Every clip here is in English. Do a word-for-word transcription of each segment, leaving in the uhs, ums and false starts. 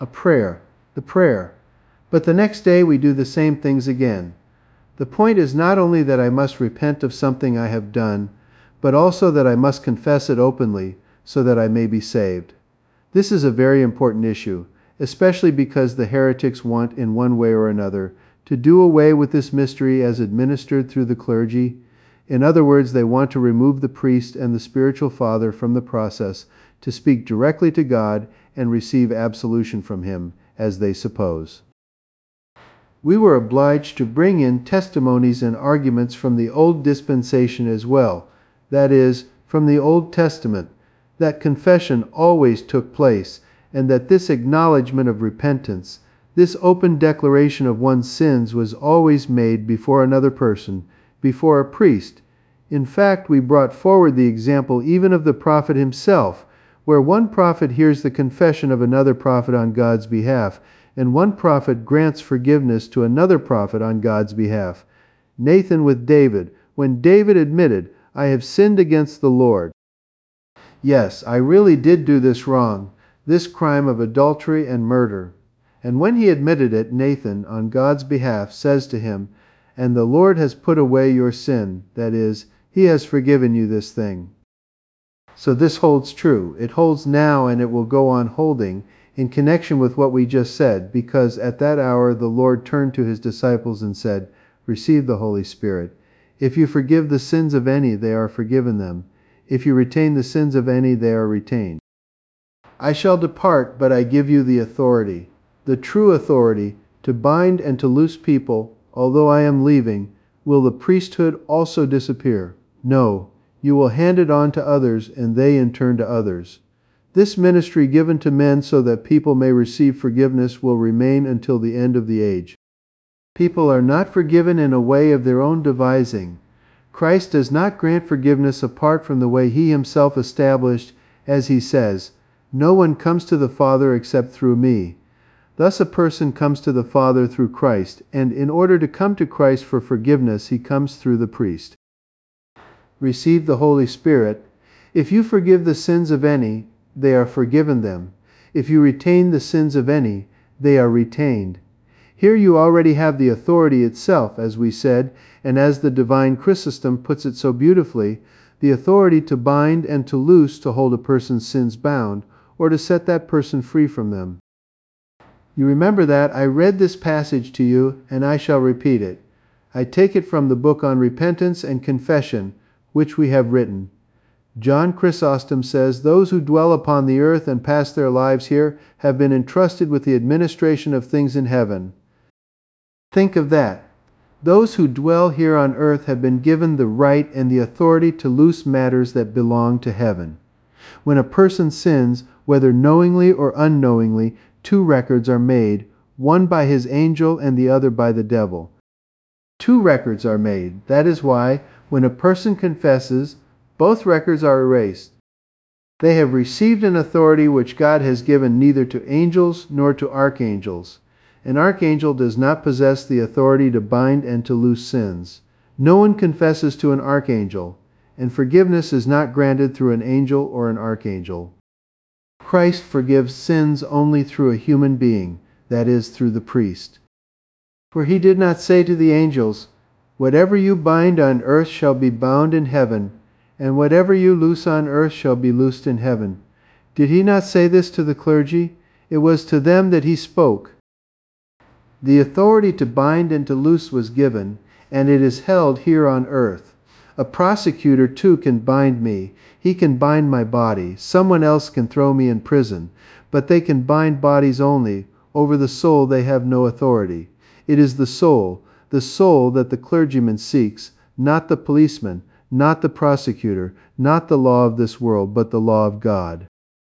a prayer, the prayer. But the next day we do the same things again. The point is not only that I must repent of something I have done, but also that I must confess it openly so that I may be saved. This is a very important issue, especially because the heretics want, in one way or another, to do away with this mystery as administered through the clergy. In other words, they want to remove the priest and the spiritual father from the process to speak directly to God and receive absolution from Him, as they suppose. We were obliged to bring in testimonies and arguments from the Old Dispensation as well, that is, from the Old Testament, that confession always took place, and that this acknowledgement of repentance, this open declaration of one's sins was always made before another person, before a priest. In fact, we brought forward the example even of the prophet himself, where one prophet hears the confession of another prophet on God's behalf, and one prophet grants forgiveness to another prophet on God's behalf. Nathan with David, when David admitted, "I have sinned against the Lord. Yes, I really did do this wrong, this crime of adultery and murder." And when he admitted it, Nathan, on God's behalf, says to him, "And the Lord has put away your sin," that is, He has forgiven you this thing. So this holds true. It holds now, and it will go on holding in connection with what we just said, because at that hour the Lord turned to His disciples and said, "Receive the Holy Spirit. If you forgive the sins of any, they are forgiven them. If you retain the sins of any, they are retained. I shall depart, but I give you the authority, the true authority, to bind and to loose people. Although I am leaving, will the priesthood also disappear? No, you will hand it on to others, and they in turn to others. This ministry given to men so that people may receive forgiveness will remain until the end of the age. People are not forgiven in a way of their own devising. Christ does not grant forgiveness apart from the way He Himself established, as He says, "No one comes to the Father except through me." Thus a person comes to the Father through Christ, and in order to come to Christ for forgiveness, he comes through the priest. Receive the Holy Spirit. If you forgive the sins of any, they are forgiven them. If you retain the sins of any, they are retained. Here you already have the authority itself, as we said, and as the divine Chrysostom puts it so beautifully, the authority to bind and to loose to hold a person's sins bound, or to set that person free from them. You remember that I read this passage to you, and I shall repeat it. I take it from the book on repentance and confession, which we have written. John Chrysostom says, "Those who dwell upon the earth and pass their lives here have been entrusted with the administration of things in heaven." Think of that. Those who dwell here on earth have been given the right and the authority to loose matters that belong to heaven. When a person sins, whether knowingly or unknowingly, two records are made, one by his angel and the other by the devil. Two records are made. That is why, when a person confesses, both records are erased. They have received an authority which God has given neither to angels nor to archangels. An archangel does not possess the authority to bind and to loose sins. No one confesses to an archangel, and forgiveness is not granted through an angel or an archangel. Christ forgives sins only through a human being, that is, through the priest. For He did not say to the angels, "Whatever you bind on earth shall be bound in heaven, and whatever you loose on earth shall be loosed in heaven." Did He not say this to the clergy? It was to them that He spoke. The authority to bind and to loose was given, and it is held here on earth. A prosecutor too can bind me. He can bind my body. Someone else can throw me in prison. But they can bind bodies only. Over the soul they have no authority. It is the soul, the soul that the clergyman seeks, not the policeman, not the prosecutor, not the law of this world, but the law of God.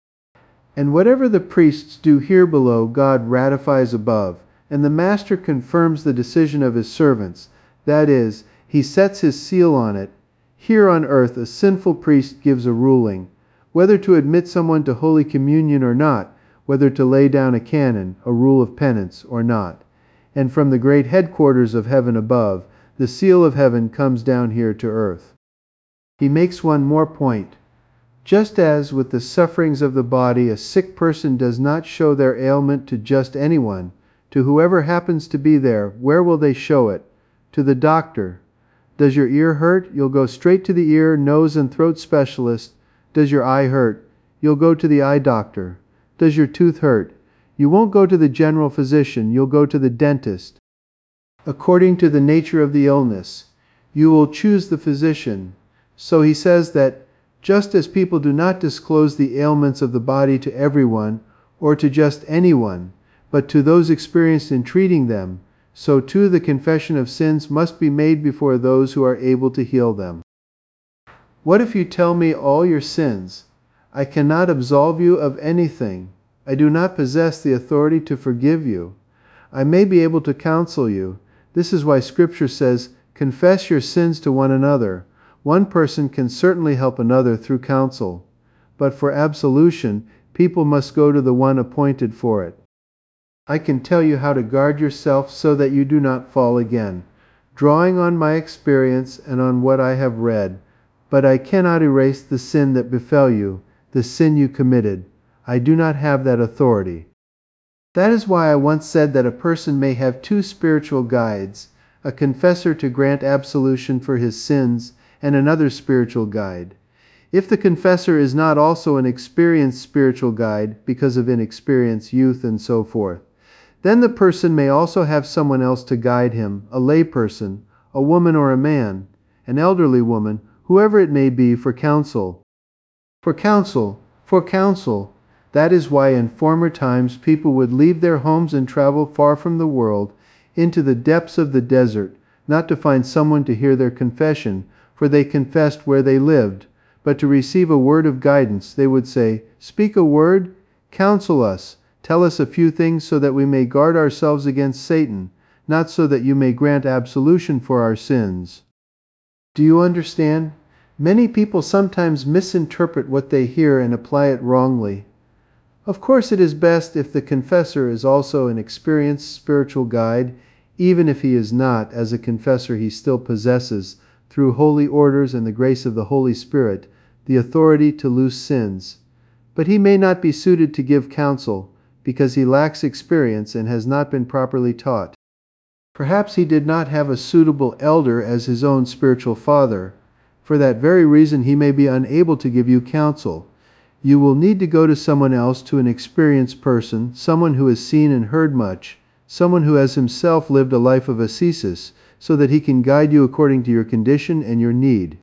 And whatever the priests do here below, God ratifies above, and the Master confirms the decision of His servants. That is, He sets His seal on it. Here on earth a sinful priest gives a ruling, whether to admit someone to Holy Communion or not, whether to lay down a canon, a rule of penance, or not. And from the great headquarters of heaven above, the seal of heaven comes down here to earth. He makes one more point. Just as with the sufferings of the body, a sick person does not show their ailment to just anyone, to whoever happens to be there. Where will they show it? To the doctor. Does your ear hurt? You'll go straight to the ear, nose, and throat specialist. Does your eye hurt? You'll go to the eye doctor. Does your tooth hurt? You won't go to the general physician, you'll go to the dentist. According to the nature of the illness, you will choose the physician. So he says that just as people do not disclose the ailments of the body to everyone, or to just anyone, but to those experienced in treating them, so too the confession of sins must be made before those who are able to heal them. What if you tell me all your sins? I cannot absolve you of anything. I do not possess the authority to forgive you. I may be able to counsel you. This is why Scripture says, confess your sins to one another. One person can certainly help another through counsel. But for absolution, people must go to the one appointed for it. I can tell you how to guard yourself so that you do not fall again, drawing on my experience and on what I have read. But I cannot erase the sin that befell you, the sin you committed. I do not have that authority. That is why I once said that a person may have two spiritual guides, a confessor to grant absolution for his sins, and another spiritual guide. If the confessor is not also an experienced spiritual guide because of inexperienced youth and so forth, then the person may also have someone else to guide him, a lay person, a woman or a man, an elderly woman, whoever it may be, for counsel. For counsel, for counsel. That is why in former times people would leave their homes and travel far from the world into the depths of the desert, not to find someone to hear their confession, for they confessed where they lived, but to receive a word of guidance. They would say, "Speak a word, counsel us, tell us a few things so that we may guard ourselves against Satan, not so that you may grant absolution for our sins." Do you understand? Many people sometimes misinterpret what they hear and apply it wrongly. Of course, it is best if the confessor is also an experienced spiritual guide. Even if he is not, as a confessor he still possesses, through holy orders and the grace of the Holy Spirit, the authority to loose sins. But he may not be suited to give counsel, because he lacks experience and has not been properly taught. Perhaps he did not have a suitable elder as his own spiritual father. For that very reason he may be unable to give you counsel. You will need to go to someone else, to an experienced person, someone who has seen and heard much, someone who has himself lived a life of ascesis, so that he can guide you according to your condition and your need.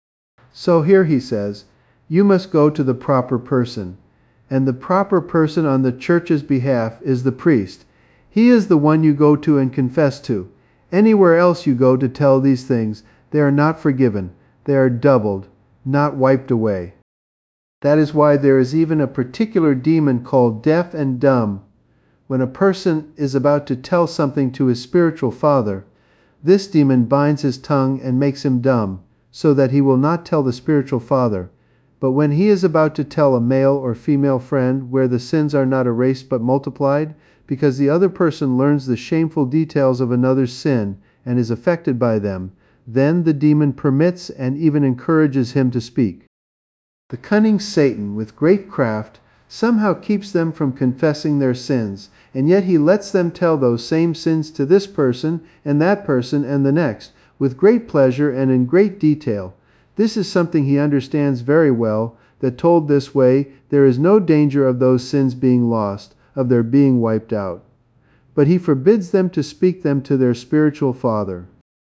So here he says, you must go to the proper person. And the proper person on the church's behalf is the priest. He is the one you go to and confess to. Anywhere else you go to tell these things, they are not forgiven. They are doubled, not wiped away. That is why there is even a particular demon called deaf and dumb. When a person is about to tell something to his spiritual father, this demon binds his tongue and makes him dumb, so that he will not tell the spiritual father. But when he is about to tell a male or female friend where the sins are not erased but multiplied, because the other person learns the shameful details of another's sin and is affected by them, then the demon permits and even encourages him to speak. The cunning Satan, with great craft, somehow keeps them from confessing their sins, and yet he lets them tell those same sins to this person and that person and the next, with great pleasure and in great detail. This is something he understands very well, that told this way there is no danger of those sins being lost, of their being wiped out. But he forbids them to speak them to their spiritual father.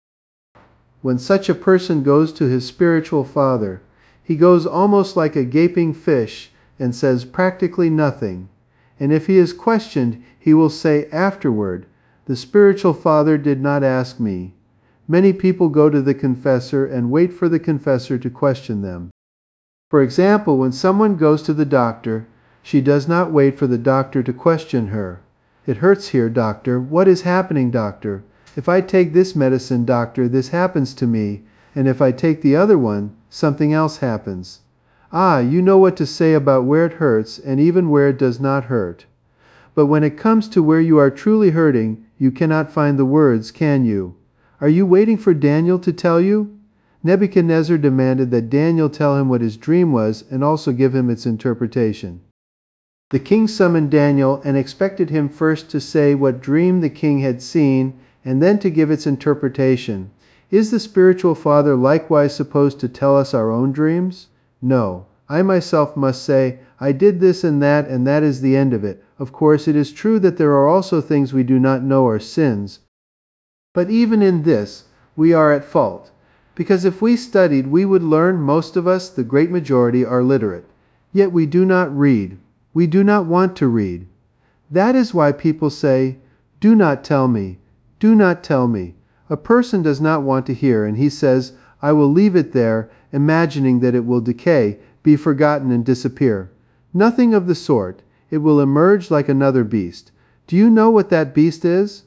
When such a person goes to his spiritual father, he goes almost like a gaping fish and says practically nothing. And if he is questioned, he will say afterward, "The spiritual father did not ask me." Many people go to the confessor and wait for the confessor to question them. For example, when someone goes to the doctor, she does not wait for the doctor to question her. "It hurts here, doctor. What is happening, doctor? If I take this medicine, doctor, this happens to me, and if I take the other one, something else happens." Ah, you know what to say about where it hurts and even where it does not hurt. But when it comes to where you are truly hurting, you cannot find the words, can you? Are you waiting for Daniel to tell you? Nebuchadnezzar demanded that Daniel tell him what his dream was and also give him its interpretation. The king summoned Daniel and expected him first to say what dream the king had seen and then to give its interpretation. Is the spiritual father likewise supposed to tell us our own dreams? No. I myself must say, I did this and that, and that is the end of it. Of course, it is true that there are also things we do not know are sins. But even in this, we are at fault. Because if we studied, we would learn. Most of us, the great majority, are literate. Yet we do not read. We do not want to read. That is why people say, "Do not tell me. Do not tell me." A person does not want to hear, and he says, "I will leave it there," imagining that it will decay, be forgotten, and disappear. Nothing of the sort. It will emerge like another beast. Do you know what that beast is?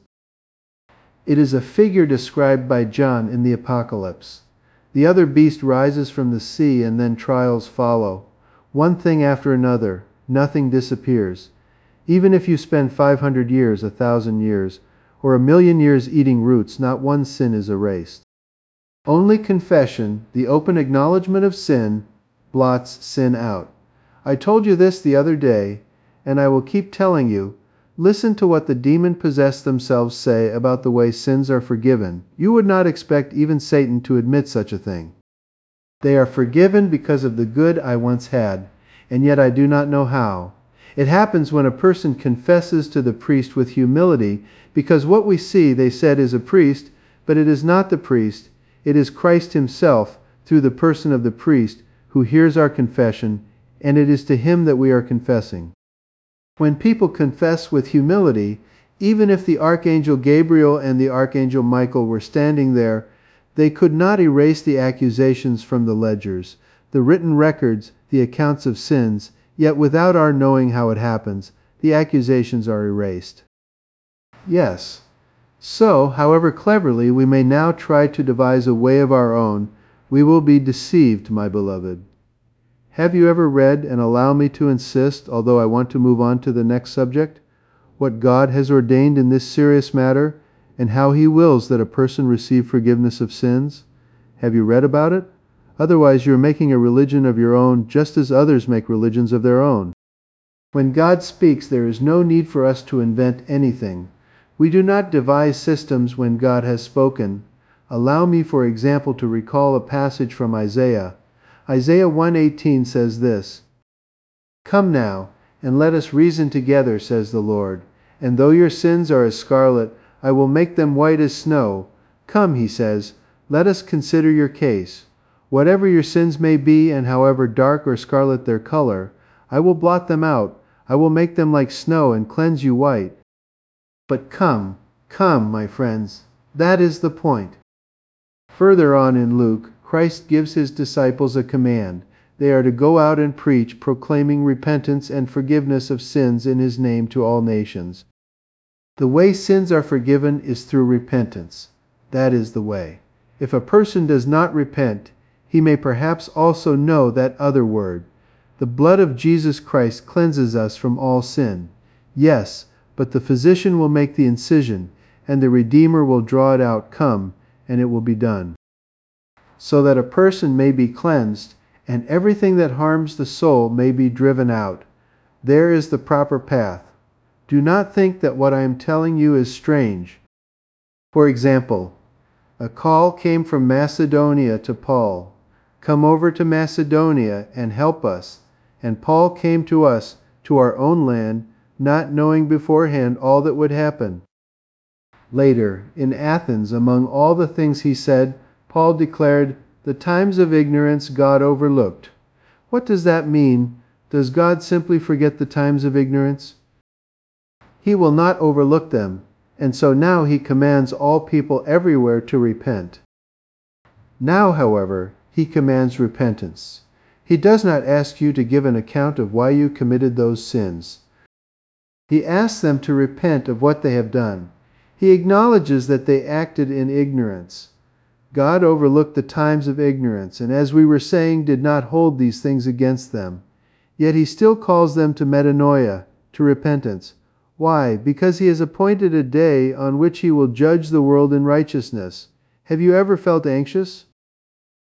It is a figure described by John in the Apocalypse. The other beast rises from the sea, and then trials follow. One thing after another, nothing disappears. Even if you spend five hundred years, a thousand years, or a million years eating roots, not one sin is erased. Only confession, the open acknowledgement of sin, blots sin out. I told you this the other day, and I will keep telling you. Listen to what the demon-possessed themselves say about the way sins are forgiven. You would not expect even Satan to admit such a thing. They are forgiven because of the good I once had, and yet I do not know how. It happens when a person confesses to the priest with humility, because what we see, they said, is a priest, but it is not the priest. It is Christ himself, through the person of the priest, who hears our confession, and it is to him that we are confessing. When people confess with humility, even if the Archangel Gabriel and the Archangel Michael were standing there, they could not erase the accusations from the ledgers, the written records, the accounts of sins, yet without our knowing how it happens, the accusations are erased. Yes. So, however cleverly we may now try to devise a way of our own, we will be deceived, my beloved. Have you ever read, and allow me to insist, although I want to move on to the next subject, what God has ordained in this serious matter, and how He wills that a person receive forgiveness of sins? Have you read about it? Otherwise you are making a religion of your own, just as others make religions of their own. When God speaks, there is no need for us to invent anything. We do not devise systems when God has spoken. Allow me, for example, to recall a passage from Isaiah. Isaiah one eighteen says this, "Come now, and let us reason together, says the Lord. And though your sins are as scarlet, I will make them white as snow. Come," he says, "let us consider your case. Whatever your sins may be, and however dark or scarlet their color, I will blot them out. I will make them like snow and cleanse you white." But come, come, my friends, that is the point. Further on in Luke, Christ gives his disciples a command. They are to go out and preach, proclaiming repentance and forgiveness of sins in his name to all nations. The way sins are forgiven is through repentance. That is the way. If a person does not repent, he may perhaps also know that other word. The blood of Jesus Christ cleanses us from all sin. Yes, but the physician will make the incision, and the Redeemer will draw it out. Come, and it will be done. So that a person may be cleansed, and everything that harms the soul may be driven out. There is the proper path. Do not think that what I am telling you is strange. For example, a call came from Macedonia to Paul. "Come over to Macedonia and help us." And Paul came to us, to our own land, not knowing beforehand all that would happen. Later, in Athens, among all the things he said, Paul declared, "The times of ignorance God overlooked." What does that mean? Does God simply forget the times of ignorance? He will not overlook them, and so now he commands all people everywhere to repent. Now, however, he commands repentance. He does not ask you to give an account of why you committed those sins. He asks them to repent of what they have done. He acknowledges that they acted in ignorance. God overlooked the times of ignorance, and as we were saying, did not hold these things against them. Yet he still calls them to metanoia, to repentance. Why? Because he has appointed a day on which he will judge the world in righteousness. Have you ever felt anxious?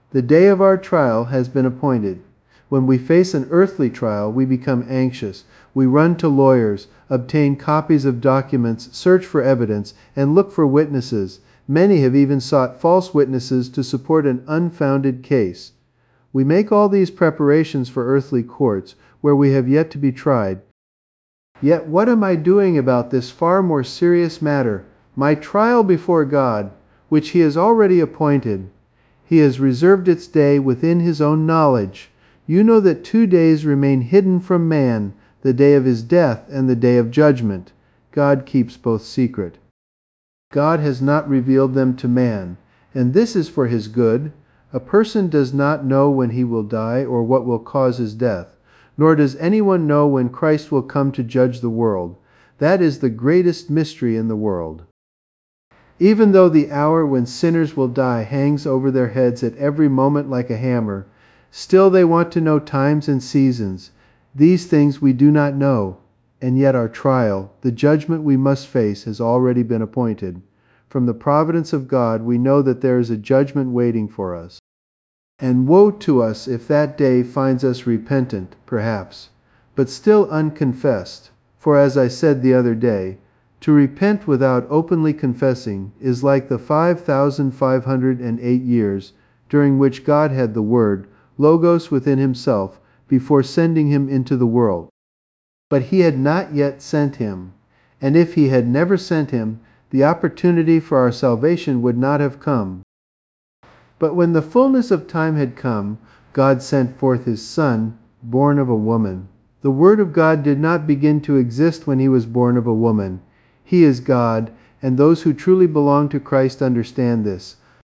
The day of our trial has been appointed. When we face an earthly trial, we become anxious. We run to lawyers, obtain copies of documents, search for evidence, and look for witnesses. Many have even sought false witnesses to support an unfounded case. We make all these preparations for earthly courts, where we have yet to be tried. Yet what am I doing about this far more serious matter, my trial before God, which He has already appointed? He has reserved its day within His own knowledge. You know that two days remain hidden from man, the day of his death and the day of judgment. God keeps both secret. God has not revealed them to man, and this is for his good. A person does not know when he will die or what will cause his death, nor does anyone know when Christ will come to judge the world. That is the greatest mystery in the world. Even though the hour when sinners will die hangs over their heads at every moment like a hammer, still they want to know times and seasons. These things we do not know, and yet our trial, the judgment we must face, has already been appointed. From the providence of God we know that there is a judgment waiting for us. And woe to us if that day finds us repentant, perhaps, but still unconfessed. For as I said the other day, to repent without openly confessing is like the five thousand five hundred eight years during which God had the Word, Logos, within Himself, before sending Him into the world. But He had not yet sent Him, and if He had never sent Him, the opportunity for our salvation would not have come. But when the fullness of time had come, God sent forth His Son, born of a woman. The Word of God did not begin to exist when He was born of a woman. He is God, and those who truly belong to Christ understand this.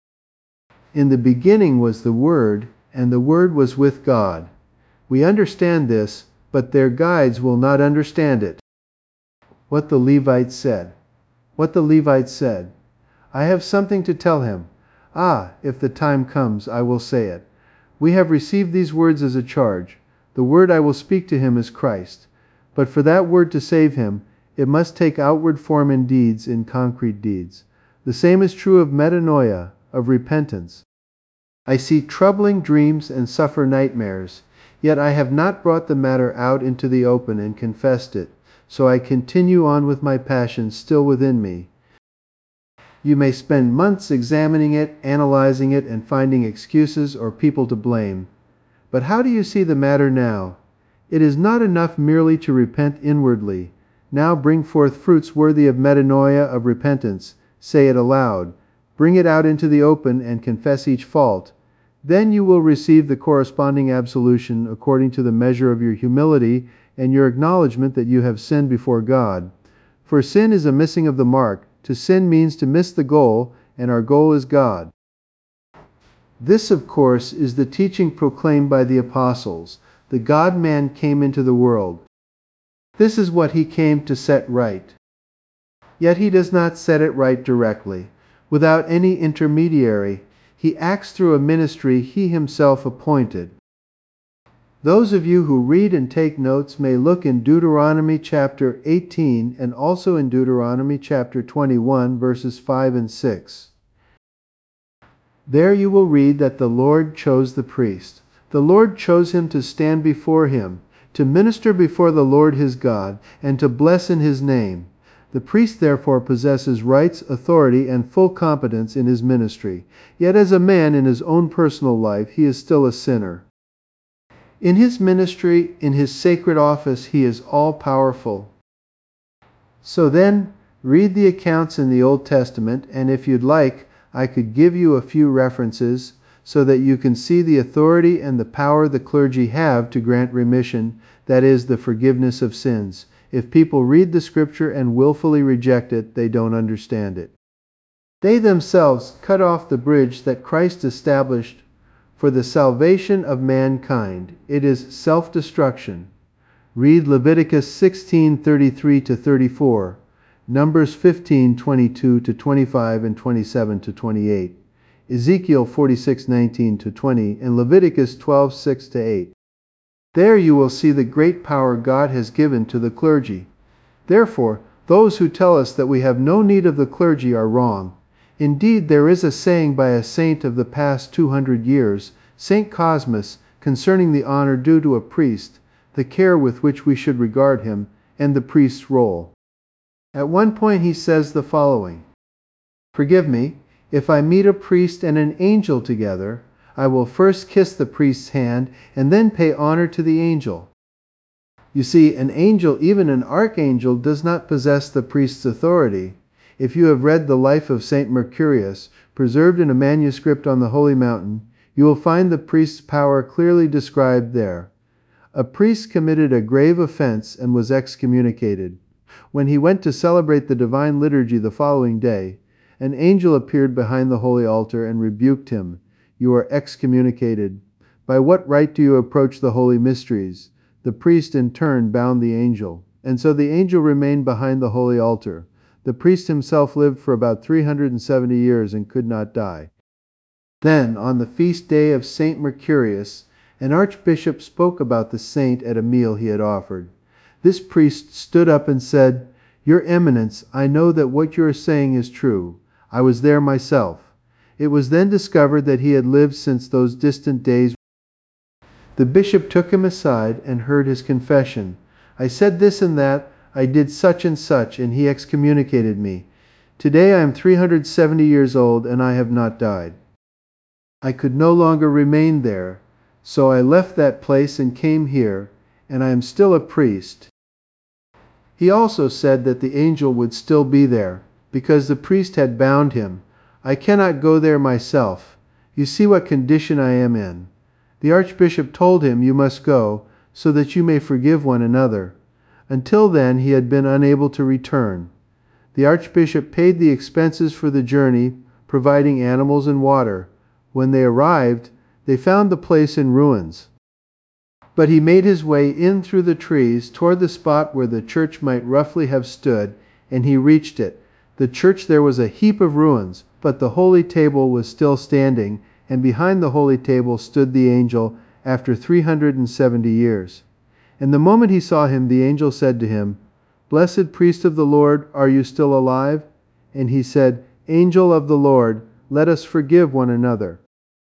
In the beginning was the Word, and the Word was with God. We understand this, but their guides will not understand it. What the Levites said. What the Levites said. I have something to tell him. Ah, if the time comes, I will say it. We have received these words as a charge. The word I will speak to him is Christ. But for that word to save him, it must take outward form in deeds, in concrete deeds. The same is true of metanoia, of repentance. I see troubling dreams and suffer nightmares, yet I have not brought the matter out into the open and confessed it, so I continue on with my passions still within me. You may spend months examining it, analyzing it, and finding excuses or people to blame. But how do you see the matter now? It is not enough merely to repent inwardly. Now bring forth fruits worthy of metanoia, of repentance. Say it aloud. Bring it out into the open and confess each fault. Then you will receive the corresponding absolution according to the measure of your humility and your acknowledgement that you have sinned before God. For sin is a missing of the mark. To sin means to miss the goal, and our goal is God. This, of course, is the teaching proclaimed by the apostles. The God-man came into the world. This is what He came to set right. Yet He does not set it right directly, without any intermediary. He acts through a ministry He Himself appointed. Those of you who read and take notes may look in Deuteronomy chapter eighteen and also in Deuteronomy chapter twenty-one, verses five and six. There you will read that the Lord chose the priest. The Lord chose him to stand before Him, to minister before the Lord his God, and to bless in His name. The priest therefore possesses rights, authority, and full competence in his ministry. Yet as a man in his own personal life, he is still a sinner. In his ministry, in his sacred office, he is all-powerful. So then, read the accounts in the Old Testament, and if you'd like, I could give you a few references so that you can see the authority and the power the clergy have to grant remission, that is, the forgiveness of sins. If people read the Scripture and willfully reject it, they don't understand it. They themselves cut off the bridge that Christ established for the salvation of mankind. It is self-destruction. Read Leviticus sixteen thirty-three to thirty-four, Numbers fifteen twenty-two to twenty-five and twenty-seven to twenty-eight, Ezekiel forty-six nineteen to twenty, and Leviticus twelve six to eight. There you will see the great power God has given to the clergy. Therefore, those who tell us that we have no need of the clergy are wrong. Indeed, there is a saying by a saint of the past two hundred years, Saint Cosmas, concerning the honor due to a priest, the care with which we should regard him, and the priest's role. At one point he says the following: "Forgive me, if I meet a priest and an angel together, I will first kiss the priest's hand and then pay honor to the angel." You see, an angel, even an archangel, does not possess the priest's authority. If you have read the life of Saint Mercurius, preserved in a manuscript on the Holy Mountain, you will find the priest's power clearly described there. A priest committed a grave offense and was excommunicated. When he went to celebrate the divine liturgy the following day, an angel appeared behind the holy altar and rebuked him. "You are excommunicated. By what right do you approach the holy mysteries?" The priest in turn bound the angel, and so the angel remained behind the holy altar. The priest himself lived for about three hundred seventy years and could not die. Then, on the feast day of Saint Mercurius, an archbishop spoke about the saint at a meal he had offered. This priest stood up and said, "Your Eminence, I know that what you are saying is true. I was there myself." It was then discovered that he had lived since those distant days. The bishop took him aside and heard his confession. "I said this and that, I did such and such, and he excommunicated me. Today I am three hundred seventy years old, and I have not died. I could no longer remain there, so I left that place and came here, and I am still a priest." He also said that the angel would still be there, because the priest had bound him. "I cannot go there myself. You see what condition I am in." The archbishop told him, "You must go, so that you may forgive one another." Until then he had been unable to return. The archbishop paid the expenses for the journey, providing animals and water. When they arrived, they found the place in ruins. But he made his way in through the trees toward the spot where the church might roughly have stood, and he reached it. The church there was a heap of ruins, but the holy table was still standing, and behind the holy table stood the angel after three hundred seventy years. And the moment he saw him, the angel said to him, "Blessed priest of the Lord, are you still alive?" And he said, "Angel of the Lord, let us forgive one another."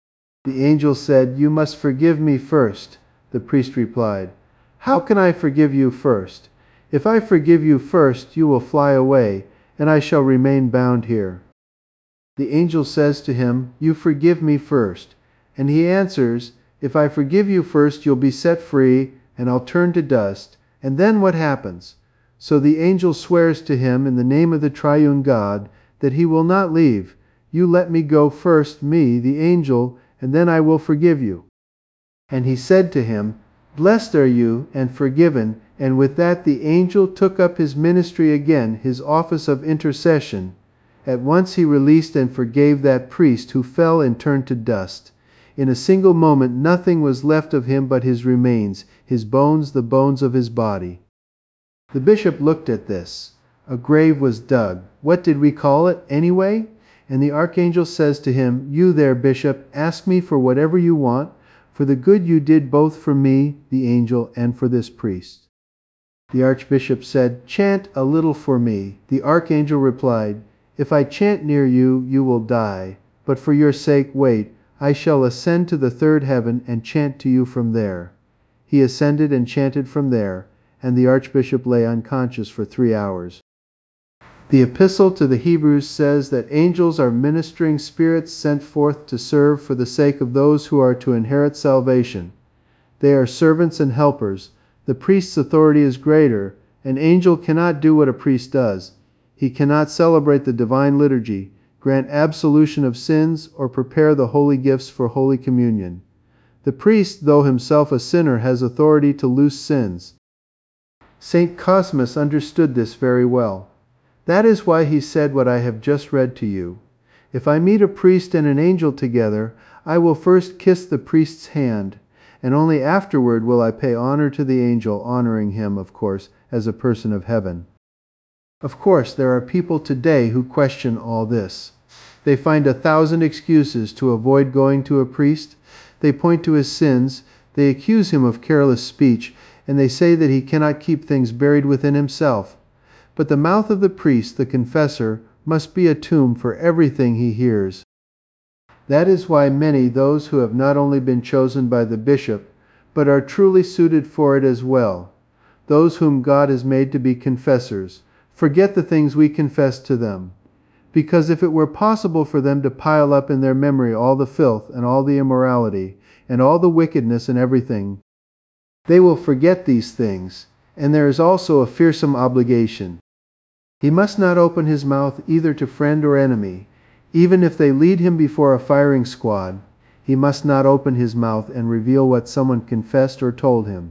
The angel said, "You must forgive me first." The priest replied, "How can I forgive you first? If I forgive you first, you will fly away, and I shall remain bound here." The angel says to him, "You forgive me first." And he answers, "If I forgive you first, you'll be set free, and I'll turn to dust. And then what happens?" So the angel swears to him in the name of the triune God that he will not leave. "You let me go first, me, the angel, and then I will forgive you." And he said to him, "Blessed are you, and forgiven." And with that the angel took up his ministry again, his office of intercession. At once he released and forgave that priest who fell and turned to dust. In a single moment nothing was left of him but his remains, his bones, the bones of his body. The bishop looked at this. A grave was dug. What did we call it, anyway? And the archangel says to him, "You there, bishop, ask me for whatever you want, for the good you did both for me, the angel, and for this priest." The archbishop said, "Chant a little for me." The archangel replied, "If I chant near you, you will die. But for your sake, wait. I shall ascend to the third heaven and chant to you from there." He ascended and chanted from there, and the archbishop lay unconscious for three hours. The epistle to the Hebrews says that angels are ministering spirits sent forth to serve for the sake of those who are to inherit salvation. They are servants and helpers. The priest's authority is greater. An angel cannot do what a priest does. He cannot celebrate the divine liturgy, grant absolution of sins, or prepare the holy gifts for Holy Communion. The priest, though himself a sinner, has authority to loose sins. Saint Cosmas understood this very well. That is why he said what I have just read to you. If I meet a priest and an angel together, I will first kiss the priest's hand, and only afterward will I pay honor to the angel, honoring him, of course, as a person of heaven. Of course, there are people today who question all this. They find a thousand excuses to avoid going to a priest. They point to his sins, they accuse him of careless speech, and they say that he cannot keep things buried within himself. But the mouth of the priest, the confessor, must be a tomb for everything he hears. That is why many, those who have not only been chosen by the bishop, but are truly suited for it as well, those whom God has made to be confessors, forget the things we confess to them. Because if it were possible for them to pile up in their memory all the filth and all the immorality and all the wickedness and everything, they will forget these things, and there is also a fearsome obligation. He must not open his mouth either to friend or enemy. Even if they lead him before a firing squad, he must not open his mouth and reveal what someone confessed or told him.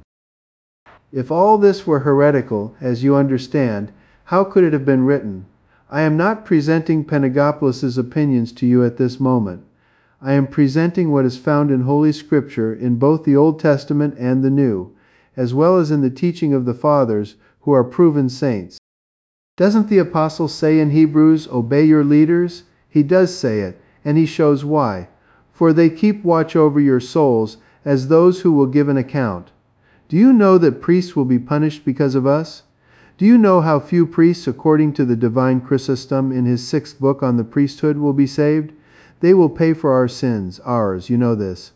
If all this were heretical, as you understand, how could it have been written? I am not presenting Panagopoulos's opinions to you at this moment. I am presenting what is found in Holy Scripture in both the Old Testament and the New, as well as in the teaching of the Fathers, who are proven saints. Doesn't the Apostle say in Hebrews, "Obey your leaders"? He does say it, and he shows why. For they keep watch over your souls as those who will give an account. Do you know that priests will be punished because of us? Do you know how few priests, according to the divine Chrysostom in his sixth book on the priesthood, will be saved? They will pay for our sins, ours, you know this.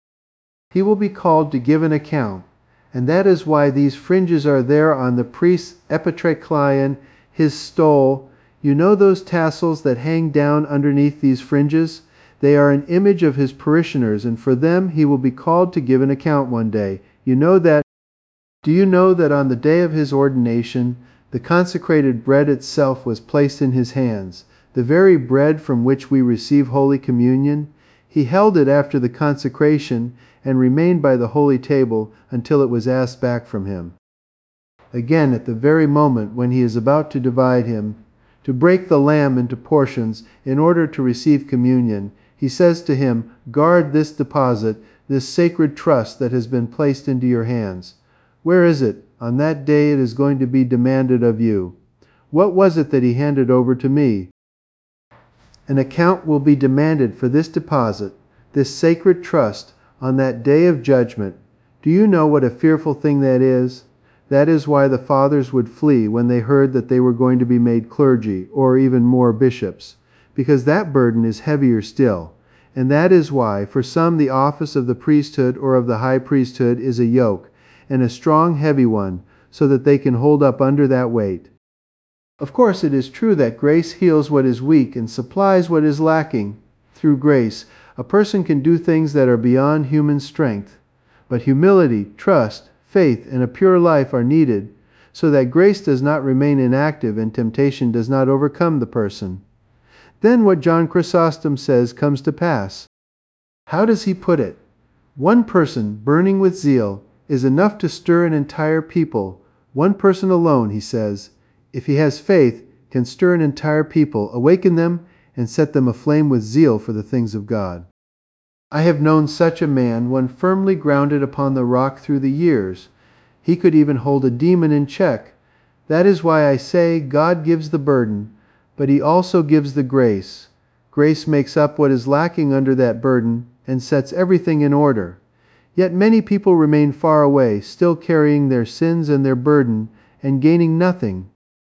He will be called to give an account, and that is why these fringes are there on the priest's epitrachlein, his stole. You know those tassels that hang down underneath these fringes? They are an image of his parishioners, and for them he will be called to give an account one day. You know that. Do you know that on the day of his ordination, the consecrated bread itself was placed in his hands, the very bread from which we receive Holy Communion? He held it after the consecration and remained by the holy table until it was asked back from him. Again, at the very moment when he is about to divide him, to break the lamb into portions in order to receive communion, he says to him, "Guard this deposit, this sacred trust that has been placed into your hands." Where is it? On that day it is going to be demanded of you. What was it that he handed over to me? An account will be demanded for this deposit, this sacred trust, on that day of judgment. Do you know what a fearful thing that is? That is why the fathers would flee when they heard that they were going to be made clergy, or even more bishops, because that burden is heavier still. And that is why, for some, the office of the priesthood or of the high priesthood is a yoke, and a strong, heavy one, so that they can hold up under that weight. Of course, it is true that grace heals what is weak and supplies what is lacking. Through grace, a person can do things that are beyond human strength. But humility, trust, faith, and a pure life are needed, so that grace does not remain inactive and temptation does not overcome the person. Then what John Chrysostom says comes to pass. How does he put it? One person, burning with zeal, is enough to stir an entire people. One person alone, he says, if he has faith, can stir an entire people, awaken them, and set them aflame with zeal for the things of God. I have known such a man, one firmly grounded upon the rock through the years. He could even hold a demon in check. That is why I say God gives the burden, but he also gives the grace. Grace makes up what is lacking under that burden and sets everything in order. Yet many people remain far away, still carrying their sins and their burden, and gaining nothing.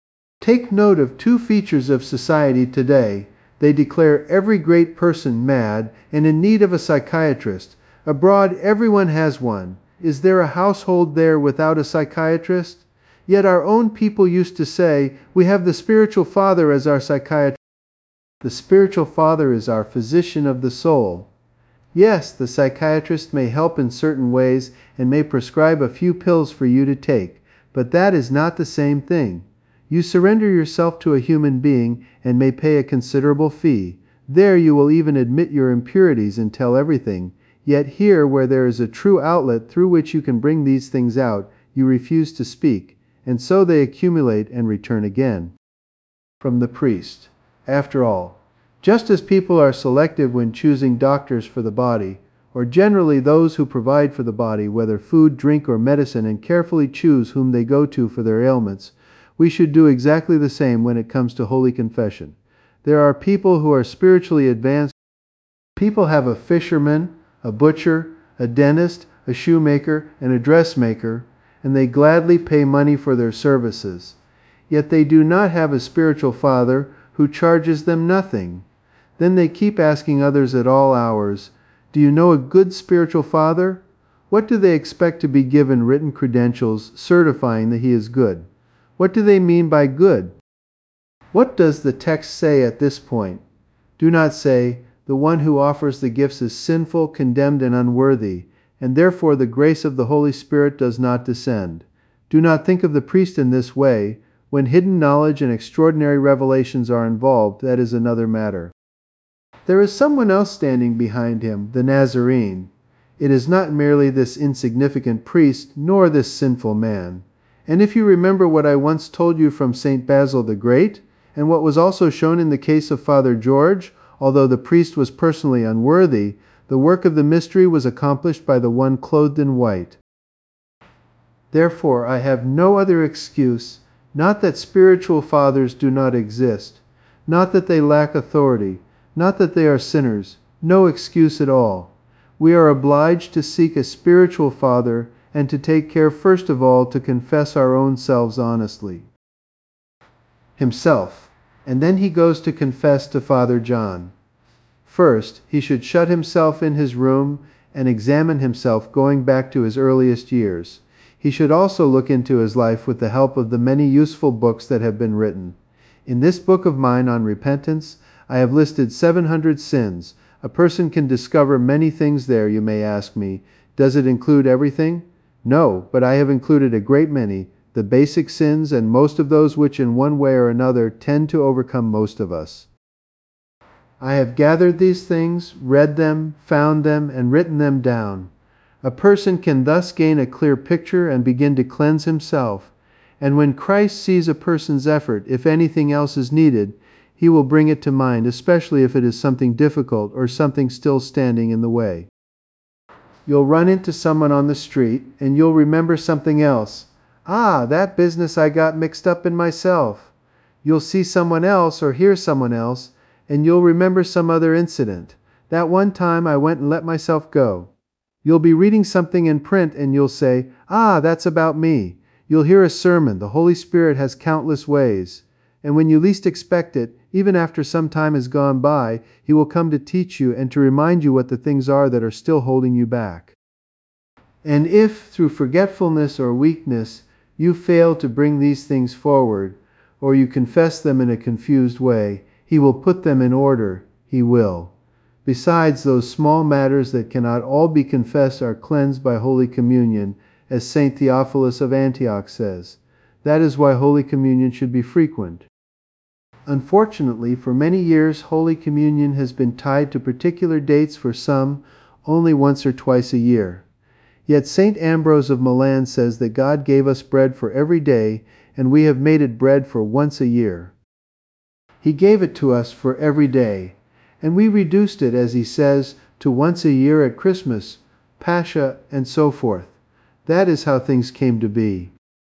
Take note of two features of society today. They declare every great person mad and in need of a psychiatrist. Abroad, everyone has one. Is there a household there without a psychiatrist? Yet our own people used to say, we have the spiritual father as our psychiatrist. The spiritual father is our physician of the soul. Yes, the psychiatrist may help in certain ways and may prescribe a few pills for you to take, but that is not the same thing. You surrender yourself to a human being and may pay a considerable fee. There you will even admit your impurities and tell everything. Yet here, where there is a true outlet through which you can bring these things out, you refuse to speak, and so they accumulate and return again. From the priest. After all, just as people are selective when choosing doctors for the body, or generally those who provide for the body, whether food, drink, or medicine, and carefully choose whom they go to for their ailments, we should do exactly the same when it comes to holy confession. There are people who are spiritually advanced. People have a fisherman, a butcher, a dentist, a shoemaker, and a dressmaker, and they gladly pay money for their services. Yet they do not have a spiritual father who charges them nothing. Then they keep asking others at all hours, "Do you know a good spiritual father?" What do they expect to be given written credentials certifying that he is good? What do they mean by good? What does the text say at this point? Do not say, "The one who offers the gifts is sinful, condemned, and unworthy, and therefore the grace of the Holy Spirit does not descend." Do not think of the priest in this way. When hidden knowledge and extraordinary revelations are involved, that is another matter. There is someone else standing behind him, the Nazarene. It is not merely this insignificant priest, nor this sinful man. And if you remember what I once told you from Saint Basil the Great, and what was also shown in the case of Father George, although the priest was personally unworthy, the work of the mystery was accomplished by the one clothed in white. Therefore, I have no other excuse, not that spiritual fathers do not exist, not that they lack authority, not that they are sinners, no excuse at all. We are obliged to seek a spiritual father and to take care first of all to confess our own selves honestly. Himself, and then he goes to confess to Father John. First, he should shut himself in his room and examine himself going back to his earliest years. He should also look into his life with the help of the many useful books that have been written. In this book of mine on repentance, I have listed seven hundred sins. A person can discover many things there, you may ask me. Does it include everything? No, but I have included a great many, the basic sins and most of those which in one way or another tend to overcome most of us. I have gathered these things, read them, found them, and written them down. A person can thus gain a clear picture and begin to cleanse himself. And when Christ sees a person's effort, if anything else is needed, he will bring it to mind, especially if it is something difficult or something still standing in the way. You'll run into someone on the street and you'll remember something else. Ah, that business I got mixed up in myself. You'll see someone else or hear someone else and you'll remember some other incident. That one time I went and let myself go. You'll be reading something in print and you'll say, "Ah, that's about me." You'll hear a sermon. The Holy Spirit has countless ways. And when you least expect it, even after some time has gone by, he will come to teach you and to remind you what the things are that are still holding you back. And if, through forgetfulness or weakness, you fail to bring these things forward, or you confess them in a confused way, he will put them in order. He will. Besides, those small matters that cannot all be confessed are cleansed by Holy Communion, as Saint Theophilus of Antioch says. That is why Holy Communion should be frequent. Unfortunately, for many years, Holy Communion has been tied to particular dates, for some only once or twice a year. Yet Saint Ambrose of Milan says that God gave us bread for every day, and we have made it bread for once a year. He gave it to us for every day, and we reduced it, as he says, to once a year at Christmas, Pascha, and so forth. That is how things came to be.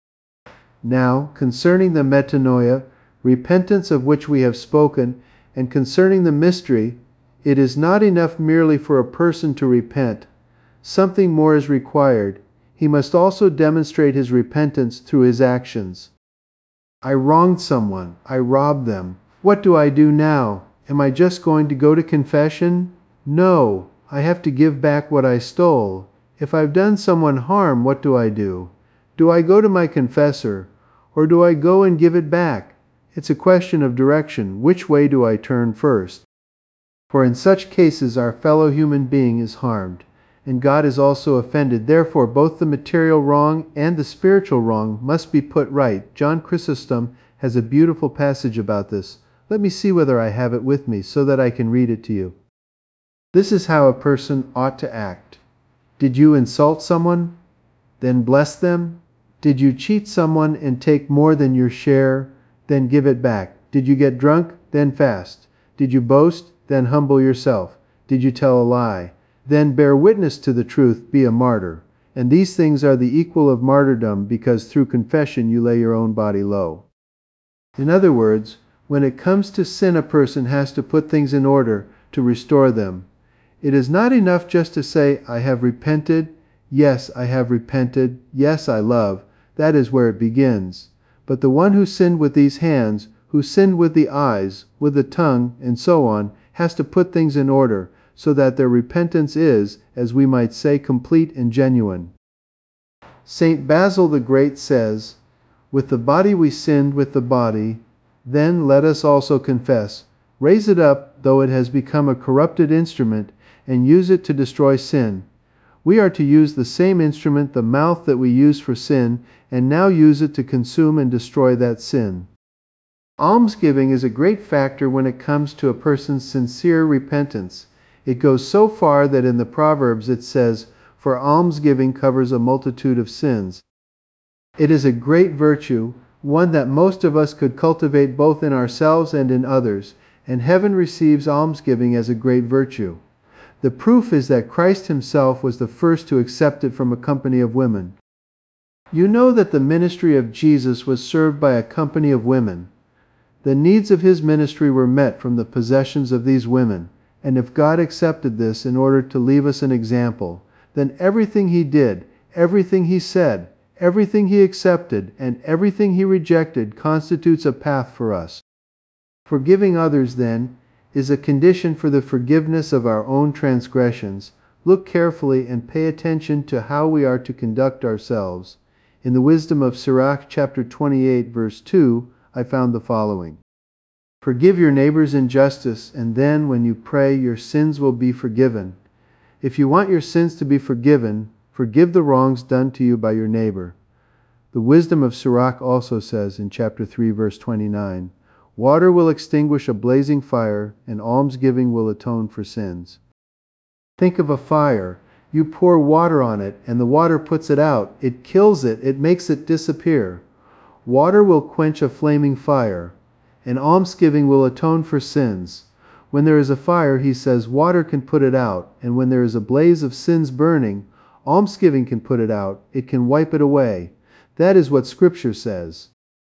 Now, concerning the metanoia, repentance of which we have spoken, and concerning the mystery, it is not enough merely for a person to repent. Something more is required. He must also demonstrate his repentance through his actions. I wronged someone. I robbed them. What do I do now? Am I just going to go to confession? No, I have to give back what I stole. If I've done someone harm, what do I do? Do I go to my confessor, or do I go and give it back? It's a question of direction. Which way do I turn first? For in such cases our fellow human being is harmed, and God is also offended. Therefore both the material wrong and the spiritual wrong must be put right. John Chrysostom has a beautiful passage about this. Let me see whether I have it with me so that I can read it to you. This is how a person ought to act. Did you insult someone? Then bless them. Did you cheat someone and take more than your share? Then give it back. Did you get drunk? Then fast. Did you boast? Then humble yourself. Did you tell a lie? Then bear witness to the truth, be a martyr. And these things are the equal of martyrdom, because through confession you lay your own body low. In other words, when it comes to sin, a person has to put things in order to restore them. It is not enough just to say, I have repented. Yes, I have repented. Yes, I love. That is where it begins. But the one who sinned with these hands, who sinned with the eyes, with the tongue, and so on, has to put things in order, so that their repentance is, as we might say, complete and genuine. Saint Basil the Great says, "With the body we sinned with the body, then let us also confess, raise it up, though it has become a corrupted instrument, and use it to destroy sin. We are to use the same instrument, the mouth that we used for sin, and now use it to consume and destroy that sin." Almsgiving is a great factor when it comes to a person's sincere repentance. It goes so far that in the Proverbs it says, "For almsgiving covers a multitude of sins." It is a great virtue, one that most of us could cultivate both in ourselves and in others, and heaven receives almsgiving as a great virtue. The proof is that Christ himself was the first to accept it from a company of women. You know that the ministry of Jesus was served by a company of women. The needs of his ministry were met from the possessions of these women, and if God accepted this in order to leave us an example, then everything he did, everything he said, everything he accepted, and everything he rejected constitutes a path for us. Forgiving others, then, is a condition for the forgiveness of our own transgressions. Look carefully and pay attention to how we are to conduct ourselves. In the Wisdom of Sirach, chapter twenty-eight, verse two, I found the following. "Forgive your neighbor's injustice, and then, when you pray, your sins will be forgiven." If you want your sins to be forgiven, forgive the wrongs done to you by your neighbor. The Wisdom of Sirach also says in chapter three, verse twenty-nine, "Water will extinguish a blazing fire, and almsgiving will atone for sins." Think of a fire. You pour water on it, and the water puts it out. It kills it. It makes it disappear. Water will quench a flaming fire, and almsgiving will atone for sins. When there is a fire, he says, water can put it out, and when there is a blaze of sins burning, almsgiving can put it out. It can wipe it away. That is what Scripture says.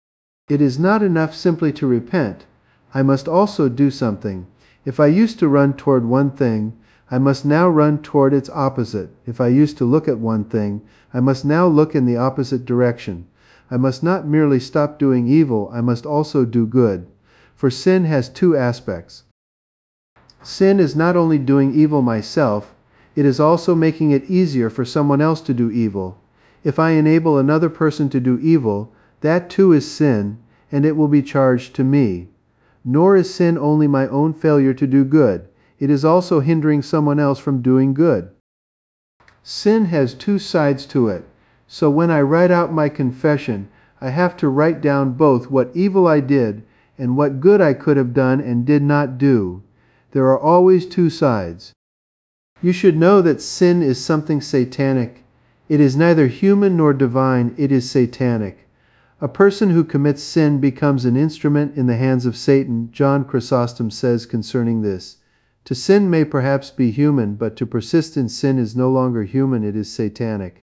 It is not enough simply to repent. I must also do something. If I used to run toward one thing, I must now run toward its opposite. If I used to look at one thing, I must now look in the opposite direction. I must not merely stop doing evil, I must also do good. For sin has two aspects. Sin is not only doing evil myself, it is also making it easier for someone else to do evil. If I enable another person to do evil, that too is sin, and it will be charged to me. Nor is sin only my own failure to do good. It is also hindering someone else from doing good. Sin has two sides to it. So when I write out my confession, I have to write down both what evil I did and what good I could have done and did not do. There are always two sides. You should know that sin is something satanic. It is neither human nor divine, it is satanic. A person who commits sin becomes an instrument in the hands of Satan, John Chrysostom says concerning this. To sin may perhaps be human, but to persist in sin is no longer human, it is satanic.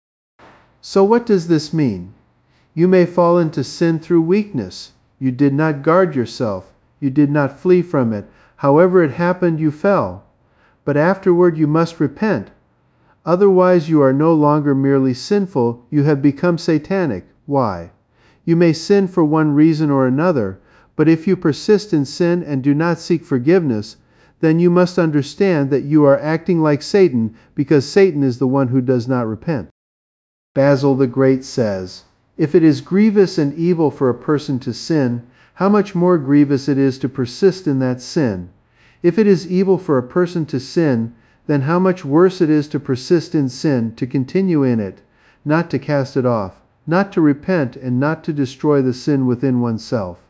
So what does this mean? You may fall into sin through weakness. You did not guard yourself. You did not flee from it. However it happened, you fell. But afterward you must repent. Otherwise you are no longer merely sinful, you have become satanic. Why? You may sin for one reason or another, but if you persist in sin and do not seek forgiveness, then you must understand that you are acting like Satan, because Satan is the one who does not repent. Basil the Great says, "If it is grievous and evil for a person to sin, how much more grievous it is to persist in that sin. If it is evil for a person to sin, then how much worse it is to persist in sin, to continue in it, not to cast it off, not to repent, and not to destroy the sin within oneself."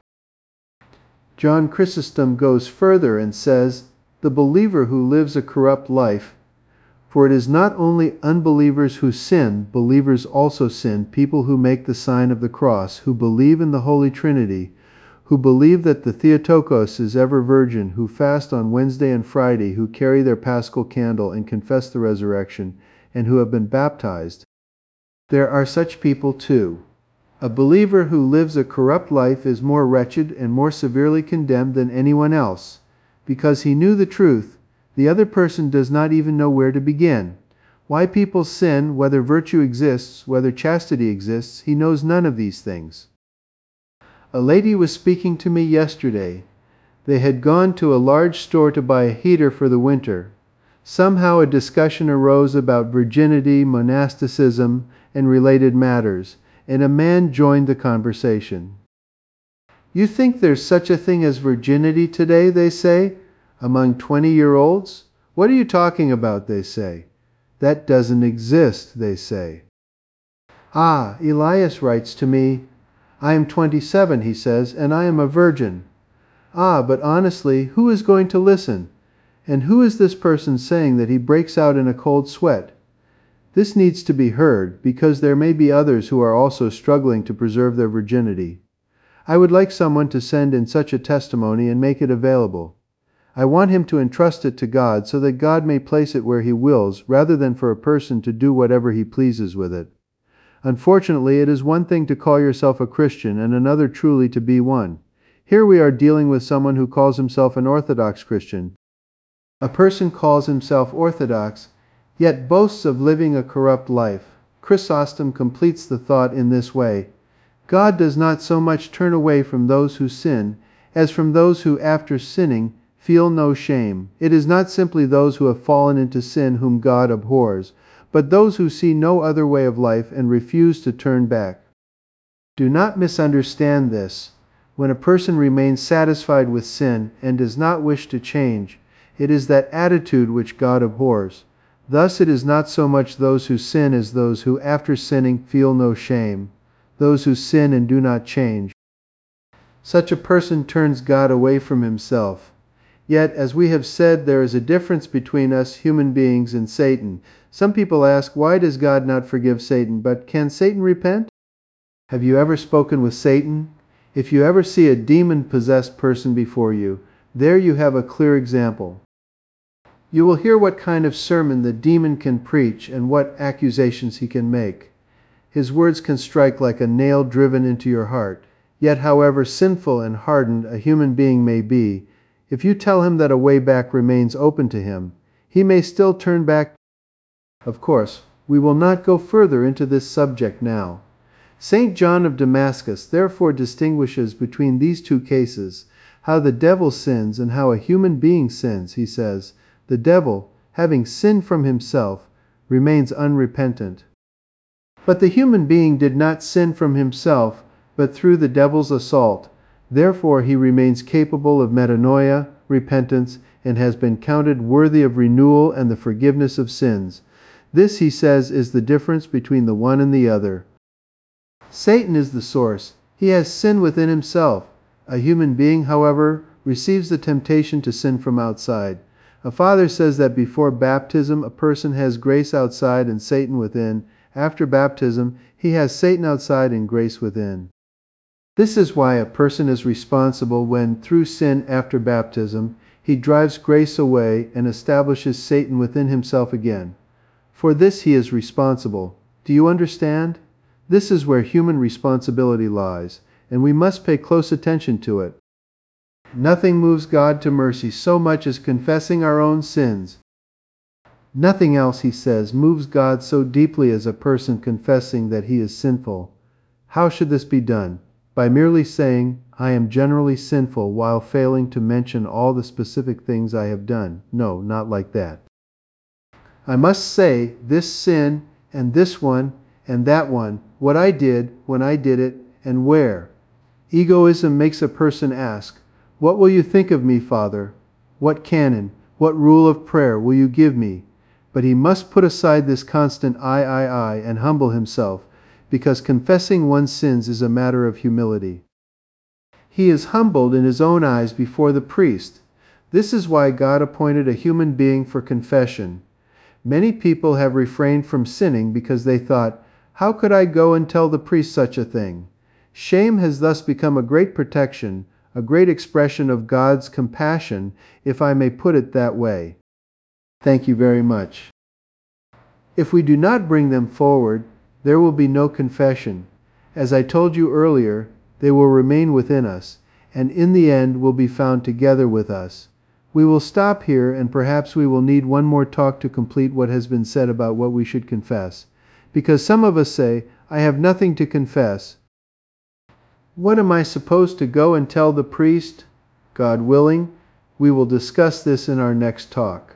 John Chrysostom goes further and says, "The believer who lives a corrupt life, for it is not only unbelievers who sin, believers also sin, people who make the sign of the cross, who believe in the Holy Trinity, who believe that the Theotokos is ever virgin, who fast on Wednesday and Friday, who carry their paschal candle and confess the resurrection, and who have been baptized. There are such people too. A believer who lives a corrupt life is more wretched and more severely condemned than anyone else. Because he knew the truth, the other person does not even know where to begin. Why people sin, whether virtue exists, whether chastity exists, he knows none of these things. A lady was speaking to me yesterday. They had gone to a large store to buy a heater for the winter. Somehow a discussion arose about virginity, monasticism, and related matters, and a man joined the conversation. "You think there's such a thing as virginity today," they say, "among twenty-year-olds? What are you talking about?" they say. "That doesn't exist," they say. Ah, Elias writes to me, "I am twenty-seven," he says, "and I am a virgin." Ah, but honestly, who is going to listen? And who is this person saying that he breaks out in a cold sweat? This needs to be heard, because there may be others who are also struggling to preserve their virginity. I would like someone to send in such a testimony and make it available. I want him to entrust it to God so that God may place it where He wills, rather than for a person to do whatever he pleases with it. Unfortunately, it is one thing to call yourself a Christian and another truly to be one. Here we are dealing with someone who calls himself an Orthodox Christian. A person calls himself Orthodox, yet boasts of living a corrupt life. Chrysostom completes the thought in this way: God does not so much turn away from those who sin, as from those who, after sinning, feel no shame. It is not simply those who have fallen into sin whom God abhors, but those who see no other way of life and refuse to turn back. Do not misunderstand this. When a person remains satisfied with sin and does not wish to change, it is that attitude which God abhors. Thus it is not so much those who sin as those who, after sinning, feel no shame, those who sin and do not change. Such a person turns God away from Himself. Yet, as we have said, there is a difference between us human beings and Satan. Some people ask, why does God not forgive Satan? But can Satan repent? Have you ever spoken with Satan? If you ever see a demon-possessed person before you, there you have a clear example. You will hear what kind of sermon the demon can preach and what accusations he can make. His words can strike like a nail driven into your heart. Yet, however sinful and hardened a human being may be, if you tell him that a way back remains open to him, he may still turn back. Of course, we will not go further into this subject now. Saint John of Damascus therefore distinguishes between these two cases, how the devil sins and how a human being sins. He says, the devil, having sinned from himself, remains unrepentant. But the human being did not sin from himself, but through the devil's assault. Therefore he remains capable of metanoia, repentance, and has been counted worthy of renewal and the forgiveness of sins. This, he says, is the difference between the one and the other. Satan is the source. He has sin within himself. A human being, however, receives the temptation to sin from outside. A father says that before baptism a person has grace outside and Satan within. After baptism, he has Satan outside and grace within. This is why a person is responsible when, through sin after baptism, he drives grace away and establishes Satan within himself again. For this he is responsible. Do you understand? This is where human responsibility lies, and we must pay close attention to it. Nothing moves God to mercy so much as confessing our own sins. Nothing else, he says, moves God so deeply as a person confessing that he is sinful. How should this be done? By merely saying, I am generally sinful, while failing to mention all the specific things I have done. No, not like that. I must say this sin, and this one, and that one, what I did, when I did it, and where. Egoism makes a person ask, what will you think of me, Father? What canon, what rule of prayer will you give me? But he must put aside this constant I, I, I, and humble himself, because confessing one's sins is a matter of humility. He is humbled in his own eyes before the priest. This is why God appointed a human being for confession. Many people have refrained from sinning because they thought, how could I go and tell the priest such a thing? Shame has thus become a great protection, a great expression of God's compassion, if I may put it that way. Thank you very much. If we do not bring them forward, there will be no confession. As I told you earlier, they will remain within us, and in the end will be found together with us. We will stop here, and perhaps we will need one more talk to complete what has been said about what we should confess. Because some of us say, I have nothing to confess. What am I supposed to go and tell the priest? God willing, we will discuss this in our next talk.